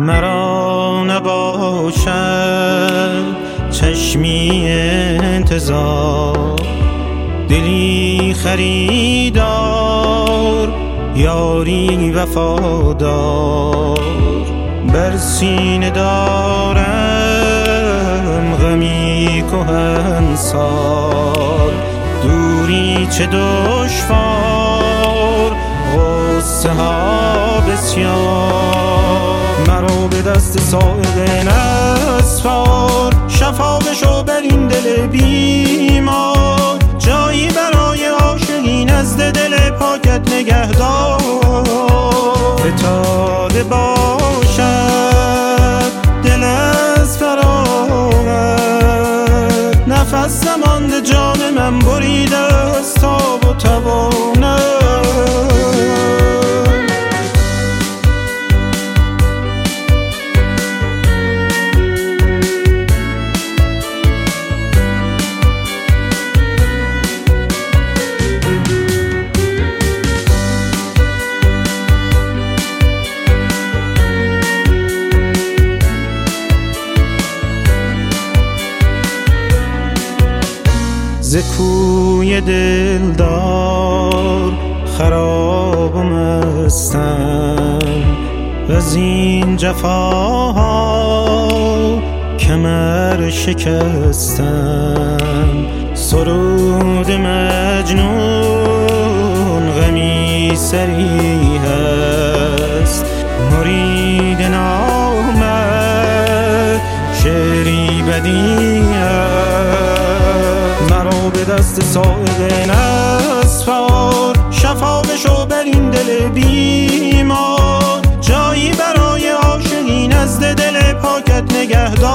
مرا نباشد چشمی انتظار، دلی خریدار، یاری وفادار. بر سینه دارم غمی کهنسال، دوری چه دشوار، غصه ها بسیار. مرا به دست سائق نسپار، شفا بشو بر این دل بیمار. جایی برای عاشقی نزد دل پاکت نگهدار. فتاده باشد دل از فراغت، نفس زمانده جان من بریده از تاب و توانم. ز کوی دلدار خراب و مستم، از این جفاها کمر شکستم. سرود مجنون غمی سری هست، مرید نامد شعری بدی هست. مرا به دست سائق نسپار، شفا بشو بر این دل بیمار. جایی برای عاشقی نزد دل پاکت نگهدار.